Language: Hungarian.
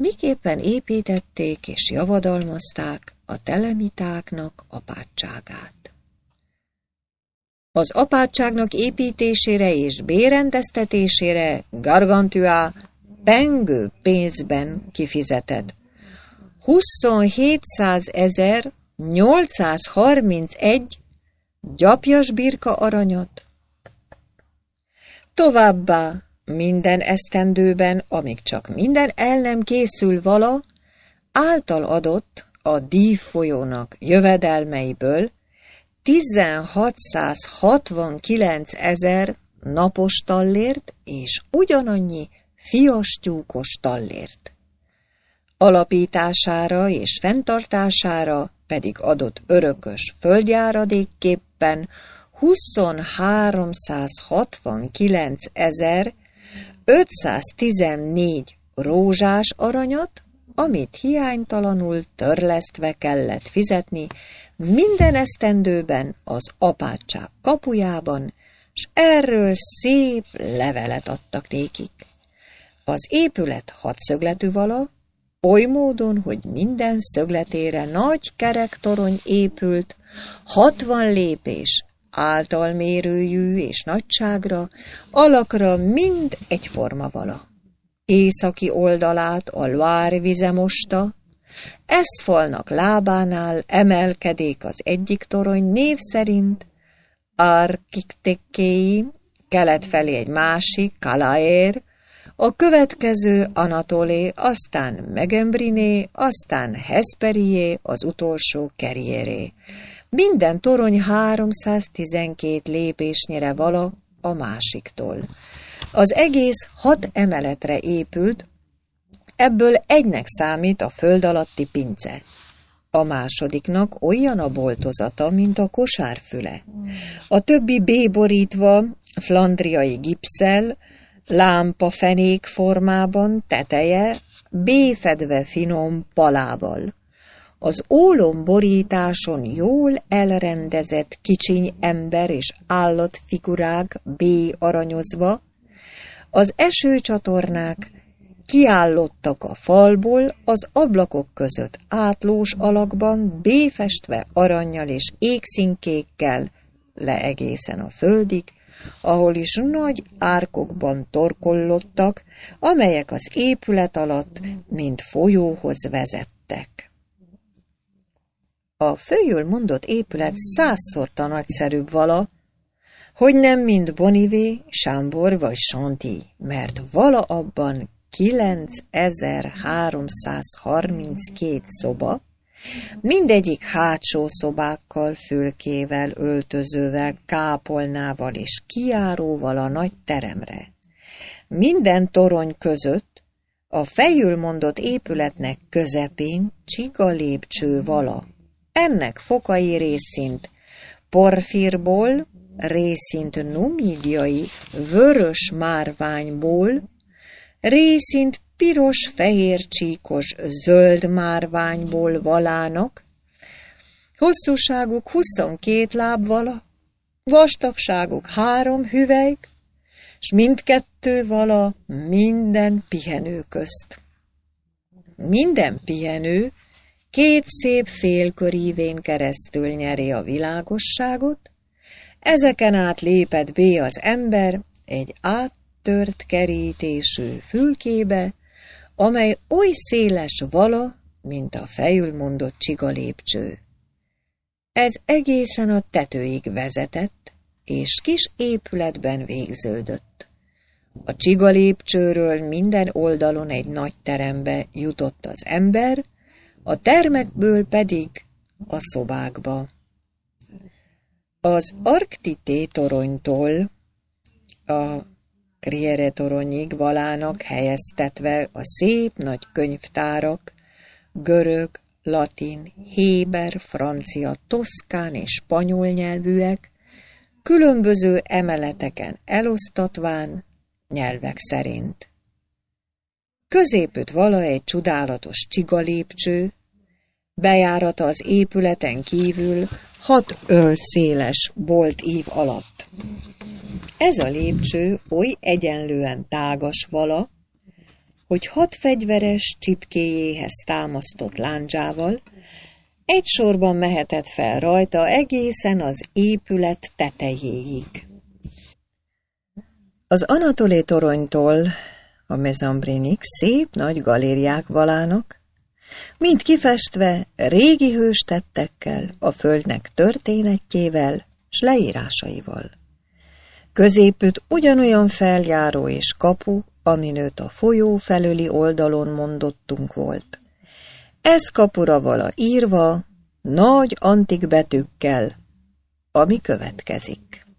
miképpen építették és javadalmazták a telemitáknak apátságát. Az apátságnak építésére és bérendeztetésére Gargantua pengő pénzben kifizetett 27.831 gyapjas birka aranyat. Továbbá minden esztendőben, amíg csak minden el nem készül vala, által adott a díjfolyónak jövedelmeiből 1669.000 napos tallért és ugyanannyi fiastyúkos tallért. Alapítására és fenntartására pedig adott örökös földjáradékképpen 23.669.514 rózsás aranyat, amit hiánytalanul törlesztve kellett fizetni minden esztendőben az apátság kapujában, s erről szép levelet adtak nékik. Az épület hatszögletű vala, oly módon, hogy minden szögletére nagy kerek torony épült, 60 lépés, általmérőjű és nagyságra, alakra mind egyforma vala. Északi oldalát a Loire vize mosta, eszfalnak lábánál emelkedék az egyik torony név szerint, Architectei, kelet felé egy másik, Calaer, a következő Anatolé, aztán Megembriné, aztán Hesperié, az utolsó Kerieré. Minden torony 312 lépésnyire vala a másiktól. Az egész 6 emeletre épült, ebből egynek számít a föld alatti pince. A másodiknak olyan a boltozata, mint a kosárfüle. A többi béborítva flandriai gipsszel, lámpafenék formában, teteje béfedve finom palával. Az ólomborításon jól elrendezett kicsiny ember és állatfigurák aranyozva, az esőcsatornák kiállottak a falból, az ablakok között átlós alakban, béfestve arannyal és égszínkékkel le egészen a földig, ahol is nagy árkokban torkollottak, amelyek az épület alatt, mint folyóhoz vezettek. A fölül mondott épület 100-szorta nagyszerűbb vala, hogy nem mint Bonnivé, Chambord vagy Chantilly, mert vala abban 9332 szoba, mindegyik hátsó szobákkal, fülkével, öltözővel, kápolnával és kijáróval a nagy teremre. Minden torony között a fejül mondott épületnek közepén csiga lépcső vala. Ennek fokai részint porfírból, részint numidiai vörös márványból, részint piros-fehér csíkos zöld márványból valának, hosszúságuk 22 láb vala, vastagságuk 3 hüvelyk, s mindkettő vala minden pihenő közt. Minden pihenő 2 szép félkörívén keresztül nyeri a világosságot, ezeken át lépett be az ember egy áttört kerítésű fülkébe, amely oly széles vala, mint a fejül mondott csiga lépcső. Ez egészen a tetőig vezetett, és kis épületben végződött. A csiga lépcsőről minden oldalon egy nagy terembe jutott az ember, a termekből pedig a szobákba. Az Arctité toronytól a Criere toronyig valának helyeztetve a szép nagy könyvtárak, görög, latin, héber, francia, toszkán és spanyol nyelvűek, különböző emeleteken elosztatván nyelvek szerint. Középütt vala egy csodálatos csiga lépcső, bejárata az épületen kívül 6 öl széles boltív alatt. Ez a lépcső oly egyenlően tágas vala, hogy 6 fegyveres csipkéjéhez támasztott lándzsával egy sorban mehetett fel rajta egészen az épület tetejéig. Az Anatolé toronytól a Mézambrinig szép nagy galériák valának, mind kifestve régi hőstettekkel, a földnek történetjével s leírásaival. Középütt ugyanolyan feljáró és kapu, amin őt a folyó felőli oldalon mondottunk volt. Ez kapura vala írva, nagy antik betűkkel, ami következik.